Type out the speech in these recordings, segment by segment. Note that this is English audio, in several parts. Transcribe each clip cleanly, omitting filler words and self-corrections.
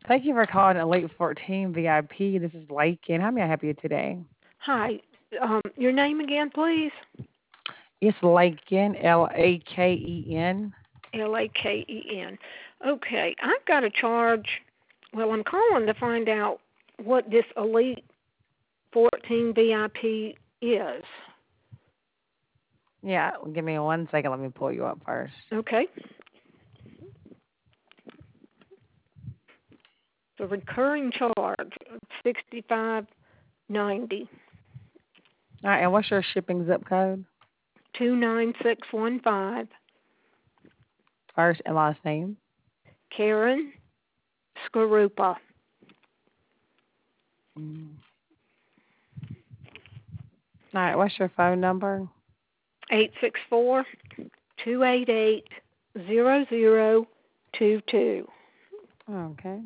Thank you for calling Elite 14 VIP. This is Lakin. How may I help you today? Hi. Your name again, please? It's Laken, Laken. Laken. Okay, I've got a charge. Well, I'm calling to find out what this Elite 14 VIP is. Yeah, give me 1 second. Let me pull you up first. Okay. The recurring charge of 65.90, All right, and what's your shipping zip code? 29615. First and last name. Karen Skarupa. Mm. All right, what's your phone number? 864-288-0022. Okay,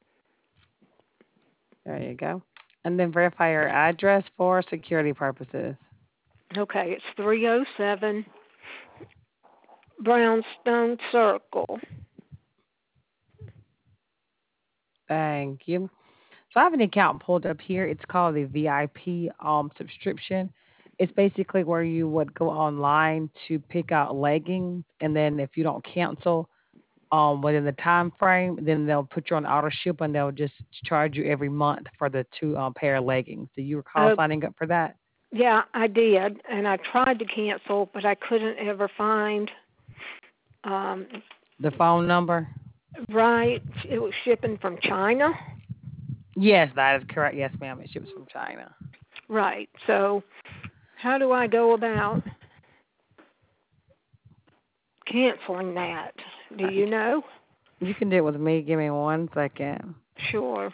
there you go. And then verify your address for security purposes. Okay, it's 307 Brownstone Circle. Thank you. So I have an account pulled up here. It's called the VIP subscription. It's basically where you would go online to pick out leggings, and then if you don't cancel within the time frame, then they'll put you on auto ship and they'll just charge you every month for the two pair of leggings. Do you recall Uh, signing up for that? yeah, I did, and I tried to cancel, but I couldn't ever find um, The phone number? right. It was shipping from China. Yes, that is correct. Yes, ma'am. It ships from China. Right. So, how do I go about canceling that? Do Uh, you know? You can do it with me. Give me 1 second. Sure.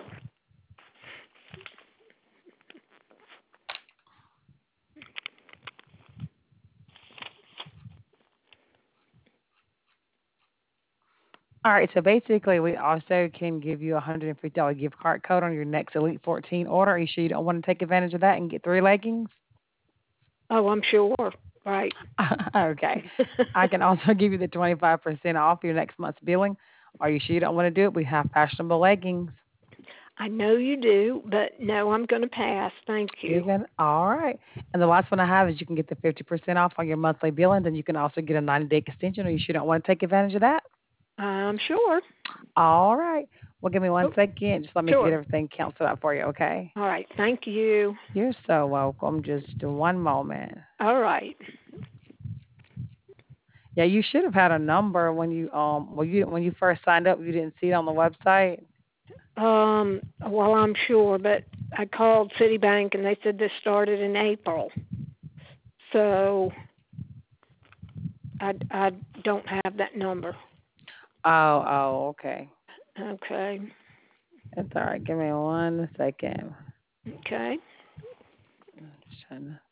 All right, so basically, we also can give you a $150 gift card code on your next Elite 14 order. Are you sure you don't want to take advantage of that and get three leggings? Oh, I'm sure. Right. Okay. I can also give you the 25% off your next month's billing. Are you sure you don't want to do it? We have fashionable leggings. I know you do, but no, I'm going to pass. Thank You're you. gonna, all right. And the last one I have is you can get the 50% off on your monthly billing. Then you can also get a 90-day extension. Are you sure you don't want to take advantage of that? I'm sure. All right. Well, give me one Oh, second. Just let me get sure. everything canceled out for you, okay? All right. Thank you. You're so welcome. Just one moment. All right. Yeah, you should have had a number when you first signed up. You didn't see it on the website. Well, I'm sure, but I called Citibank and they said this started in April. So I don't have that number. Okay. Okay. That's all right. Give me 1 second. Okay. Just trying to.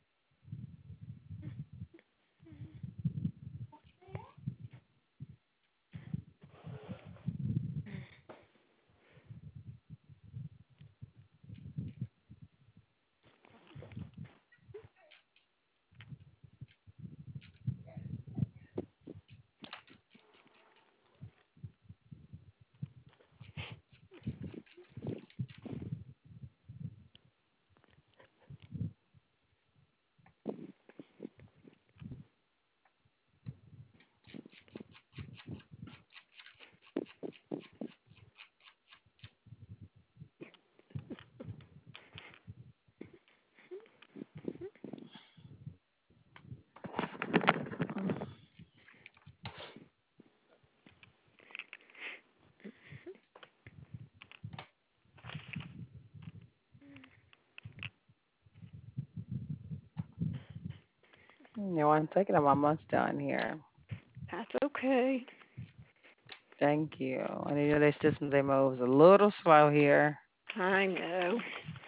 Give me 1 second. I'm almost done here. That's okay. Thank you. And their systems they moves a little slow here. I know.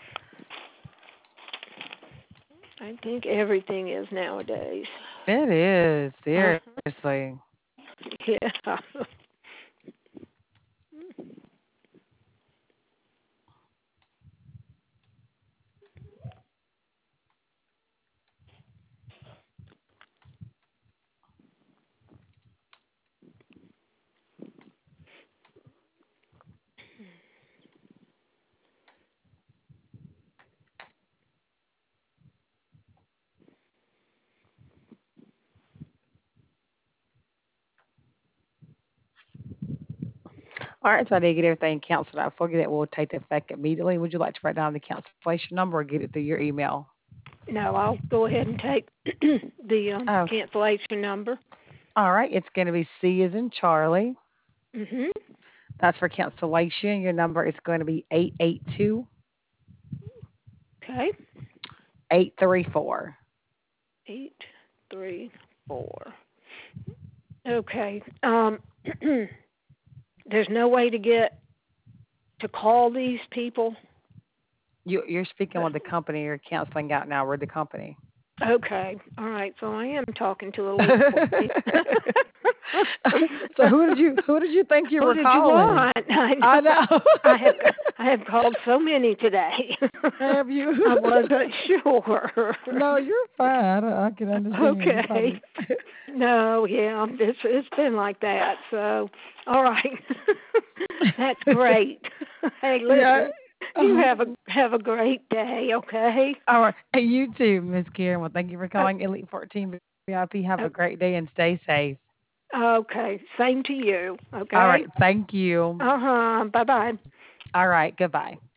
I think everything is nowadays. It is Uh, seriously. yeah. All right, so I did get everything canceled out for you. That will take effect immediately. Would you like to write down the cancellation number or get it through your email? No, I'll go ahead and take the Oh, cancellation number. all right. It's going to be C as in Charlie. Mhm. That's for cancellation. Your number is going to be 882 Okay. 834. 834. Okay. There's no way to get to call these people. You're speaking with the company. You're canceling out now. We're the company. Okay. All right. So I am talking to Elite 14. So who did you think you Who were did you calling? want? I I know. know. I have called so many today. Have I you? wasn't sure. No, you're fine. I can understand. You Okay. probably. No, yeah, it's been like that. So, all right. That's great. Hey, Yeah. listen. You Uh-huh. have a great day, okay? All right. Hey, you too, Miss Karen. Well, thank you for Uh, calling Elite 14 VIP. Have uh, a great day and stay safe. okay. Same to you, All okay? right. Thank you. Uh-huh. Bye-bye. All right. Goodbye.